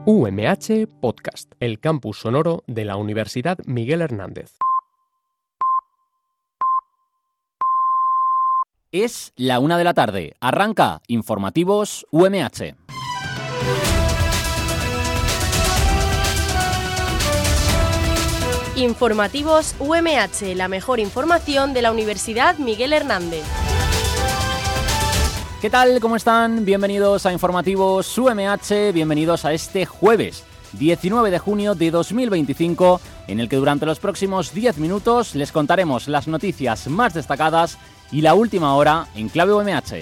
UMH Podcast, el campus sonoro de la Universidad Miguel Hernández. Es la 1 de la tarde. Arranca Informativos UMH. Informativos UMH, la mejor información de la Universidad Miguel Hernández. ¿Qué tal? ¿Cómo están? Bienvenidos a Informativos UMH, bienvenidos a este jueves 19 de junio de 2025, en el que durante los próximos 10 minutos les contaremos las noticias más destacadas y la última hora en clave UMH.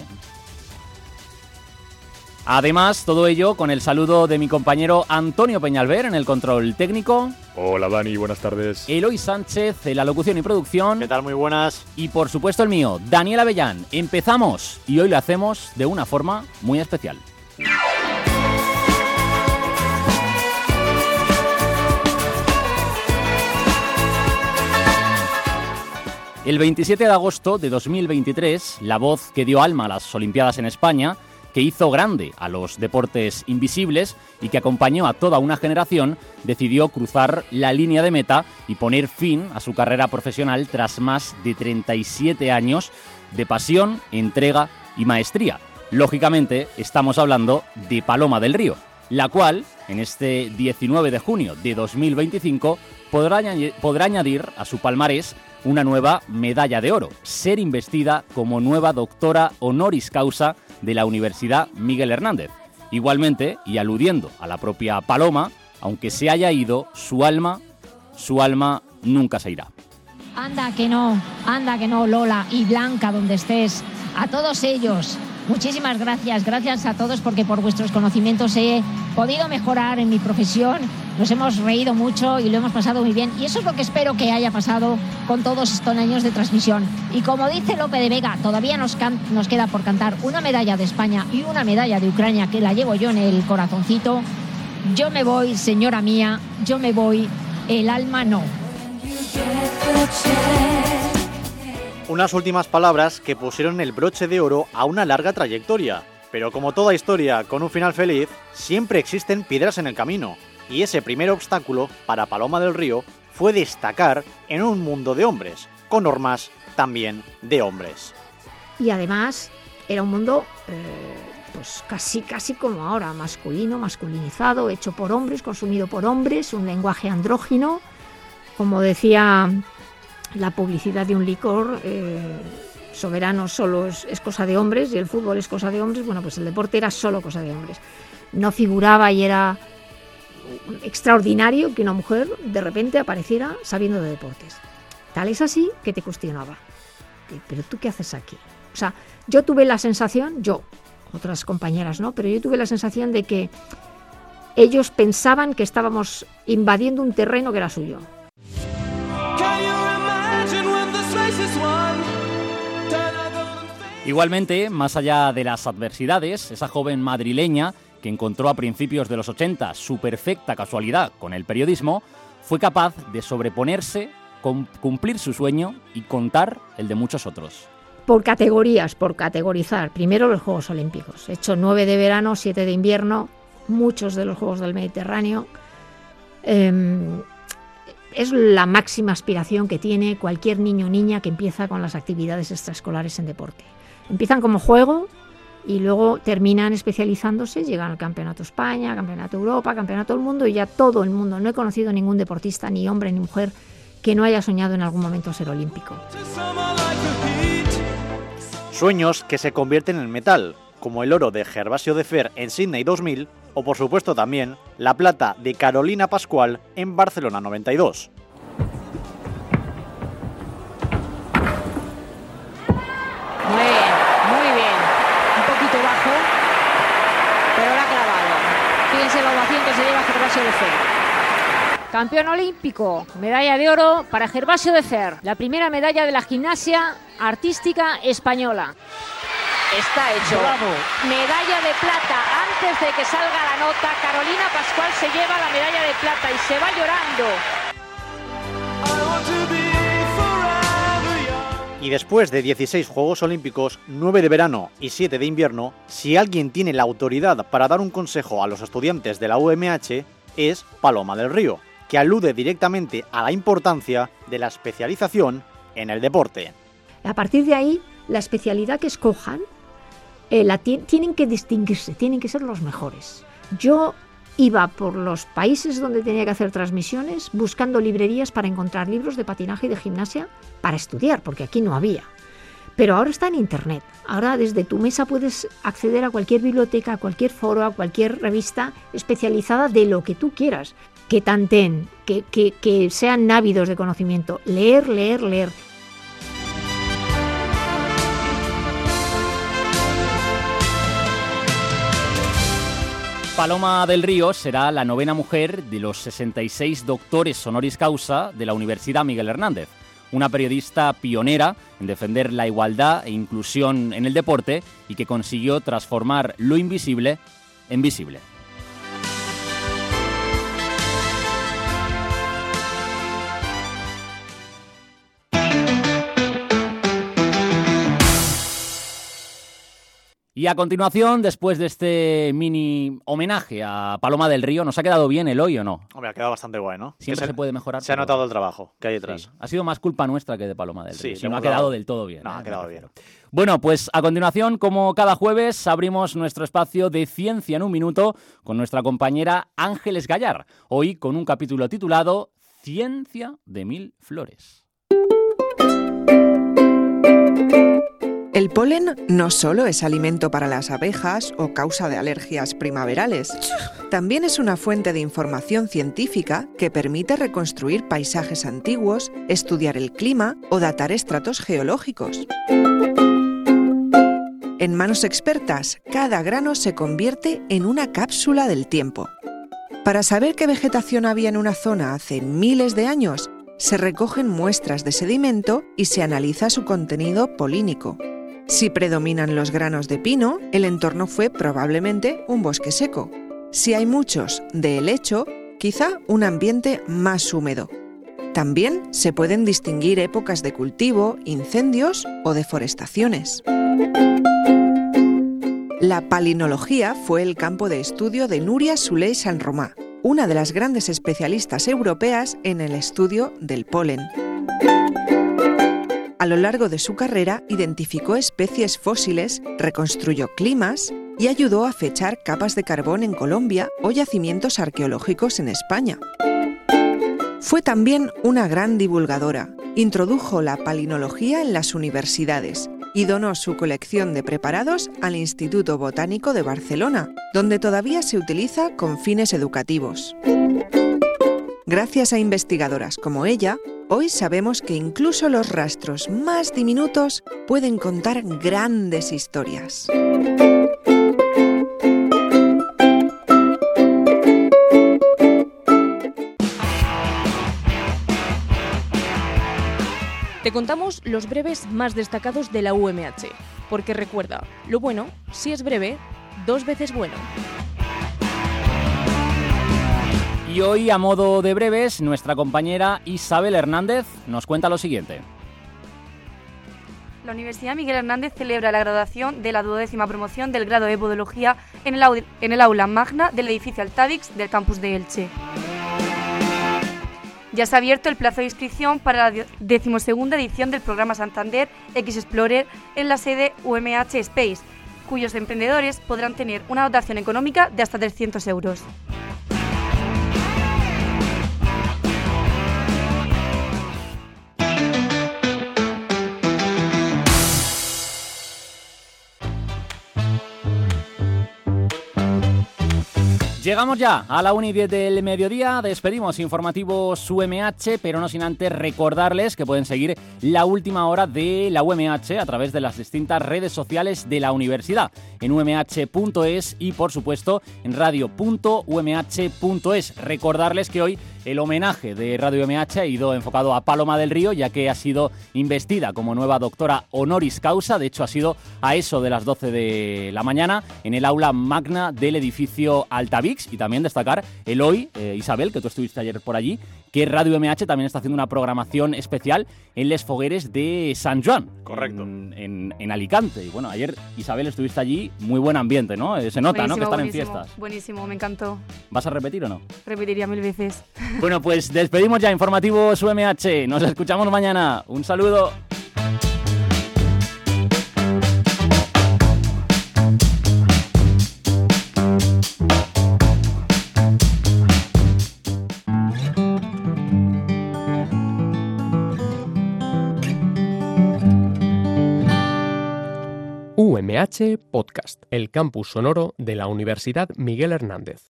Además, todo ello con el saludo de mi compañero Antonio Peñalver en el control técnico. Hola Dani, buenas tardes. Eloy Sánchez en la locución y producción. ¿Qué tal? Muy buenas. Y por supuesto el mío, Daniel Avellán. Empezamos y hoy lo hacemos de una forma muy especial. El 27 de agosto de 2023, la voz que dio alma a las Olimpiadas en España, que hizo grande a los deportes invisibles y que acompañó a toda una generación, decidió cruzar la línea de meta y poner fin a su carrera profesional tras más de 37 años de pasión, entrega y maestría. Lógicamente, estamos hablando de Paloma del Río, la cual, en este 19 de junio de 2025, podrá añadir a su palmarés una nueva medalla de oro, ser investida como nueva doctora honoris causa de la Universidad Miguel Hernández. Igualmente, y aludiendo a la propia Paloma, aunque se haya ido, su alma nunca se irá. Anda que no, Lola y Blanca, donde estés, a todos ellos. Muchísimas gracias a todos porque por vuestros conocimientos he podido mejorar en mi profesión, nos hemos reído mucho y lo hemos pasado muy bien y eso es lo que espero que haya pasado con todos estos años de transmisión. Y como dice Lope de Vega, todavía nos queda por cantar una medalla de España y una medalla de Ucrania que la llevo yo en el corazoncito. Yo me voy, señora mía, yo me voy, el alma no. Unas últimas palabras que pusieron el broche de oro a una larga trayectoria. Pero como toda historia con un final feliz, siempre existen piedras en el camino. Y ese primer obstáculo para Paloma del Río fue destacar en un mundo de hombres, con normas también de hombres. Y además era un mundo pues casi como ahora, masculino, masculinizado, hecho por hombres, consumido por hombres, un lenguaje andrógino, como decía la publicidad de un licor, Soberano solo es cosa de hombres y el fútbol es cosa de hombres. Bueno, pues el deporte era solo cosa de hombres. No figuraba y era extraordinario que una mujer de repente apareciera sabiendo de deportes. Tal es así que te cuestionaba. ¿Pero tú qué haces aquí? O sea, yo tuve la sensación, otras compañeras no, pero yo tuve la sensación de que ellos pensaban que estábamos invadiendo un terreno que era suyo. Igualmente, más allá de las adversidades, esa joven madrileña que encontró a principios de los 80 su perfecta casualidad con el periodismo, fue capaz de sobreponerse, cumplir su sueño y contar el de muchos otros. Por categorías, por categorizar. Primero los Juegos Olímpicos. He hecho 9 de verano, 7 de invierno, muchos de los Juegos del Mediterráneo. Es la máxima aspiración que tiene cualquier niño o niña que empieza con las actividades extraescolares en deporte. Empiezan como juego y luego terminan especializándose, llegan al Campeonato España, Campeonato Europa, Campeonato del Mundo y ya todo el mundo. No he conocido ningún deportista, ni hombre ni mujer, que no haya soñado en algún momento ser olímpico. Sueños que se convierten en metal, como el oro de Gervasio de Fer en Sydney 2000 o por supuesto también la plata de Carolina Pascual en Barcelona 92. Muy bien. Un poquito bajo, pero la ha clavado. Fíjense la ovación que se lleva Gervasio de Fer. Campeón olímpico, medalla de oro para Gervasio de Fer, la primera medalla de la gimnasia artística española. Está hecho. ¡Bravo! Medalla de plata. Antes de que salga la nota, Carolina Pascual se lleva la medalla de plata y se va llorando. Y después de 16 Juegos Olímpicos, 9 de verano y 7 de invierno, si alguien tiene la autoridad para dar un consejo a los estudiantes de la UMH, es Paloma del Río, que alude directamente a la importancia de la especialización en el deporte. A partir de ahí, la especialidad que escojan, tienen que distinguirse, tienen que ser los mejores. Yo iba por los países donde tenía que hacer transmisiones buscando librerías para encontrar libros de patinaje y de gimnasia para estudiar, porque aquí no había. Pero ahora está en Internet. Ahora desde tu mesa puedes acceder a cualquier biblioteca, a cualquier foro, a cualquier revista especializada de lo que tú quieras. Que tanteen, que sean ávidos de conocimiento. Leer, leer, leer. Paloma del Río será la 9ª mujer de los 66 doctores honoris causa de la Universidad Miguel Hernández, una periodista pionera en defender la igualdad e inclusión en el deporte y que consiguió transformar lo invisible en visible. Y a continuación, después de este mini homenaje a Paloma del Río, ¿nos ha quedado bien el hoy o no? Hombre, ha quedado bastante guay, ¿no? Siempre se puede mejorar. Se ha notado el trabajo que hay detrás. Sí. Ha sido más culpa nuestra que de Paloma del Río. Sí, Si no ha quedado del todo bien. No, ha quedado bien. Bueno, pues a continuación, como cada jueves, abrimos nuestro espacio de Ciencia en un Minuto con nuestra compañera Ángeles Gallar. Hoy con un capítulo titulado Ciencia de 1000 flores. El polen no solo es alimento para las abejas o causa de alergias primaverales, también es una fuente de información científica que permite reconstruir paisajes antiguos, estudiar el clima o datar estratos geológicos. En manos expertas, cada grano se convierte en una cápsula del tiempo. Para saber qué vegetación había en una zona hace miles de años, se recogen muestras de sedimento y se analiza su contenido polínico. Si predominan los granos de pino, el entorno fue probablemente un bosque seco. Si hay muchos de helecho, quizá un ambiente más húmedo. También se pueden distinguir épocas de cultivo, incendios o deforestaciones. La palinología fue el campo de estudio de Núria Soler San Romà, una de las grandes especialistas europeas en el estudio del polen. A lo largo de su carrera, identificó especies fósiles, reconstruyó climas y ayudó a fechar capas de carbón en Colombia o yacimientos arqueológicos en España. Fue también una gran divulgadora. Introdujo la palinología en las universidades y donó su colección de preparados al Instituto Botánico de Barcelona, donde todavía se utiliza con fines educativos. Gracias a investigadoras como ella, hoy sabemos que incluso los rastros más diminutos pueden contar grandes historias. Te contamos los breves más destacados de la UMH, porque recuerda, lo bueno, si es breve, 2 veces bueno. Y hoy, a modo de breves, nuestra compañera Isabel Hernández nos cuenta lo siguiente. La Universidad Miguel Hernández celebra la graduación de la 12ª promoción del grado de Podología en el aula magna del edificio Altavix del campus de Elche. Ya se ha abierto el plazo de inscripción para la 12ª edición del programa Santander X Explorer en la sede UMH Space, cuyos emprendedores podrán tener una dotación económica de hasta 300 euros. Llegamos ya a la 1:10 del mediodía, despedimos informativos UMH, pero no sin antes recordarles que pueden seguir la última hora de la UMH a través de las distintas redes sociales de la universidad, en umh.es y por supuesto en radio.umh.es. Recordarles que hoy el homenaje de Radio UMH ha ido enfocado a Paloma del Río, ya que ha sido investida como nueva doctora honoris causa. De hecho, ha sido a eso de las 12 de la mañana en el aula magna del edificio Altavix. Y también destacar el hoy, Isabel, que tú estuviste ayer por allí, que Radio UMH también está haciendo una programación especial en Les Fogueres de San Joan. Correcto. En Alicante. Y bueno, ayer, Isabel, estuviste allí, muy buen ambiente, ¿no? Se nota, Buenísimo, ¿no? Que están buenísimo, en fiestas. Buenísimo, me encantó. ¿Vas a repetir o no? Repetiría 1000 veces. Bueno, pues despedimos ya Informativos UMH. Nos escuchamos mañana. Un saludo. UMH Podcast, el campus sonoro de la Universidad Miguel Hernández.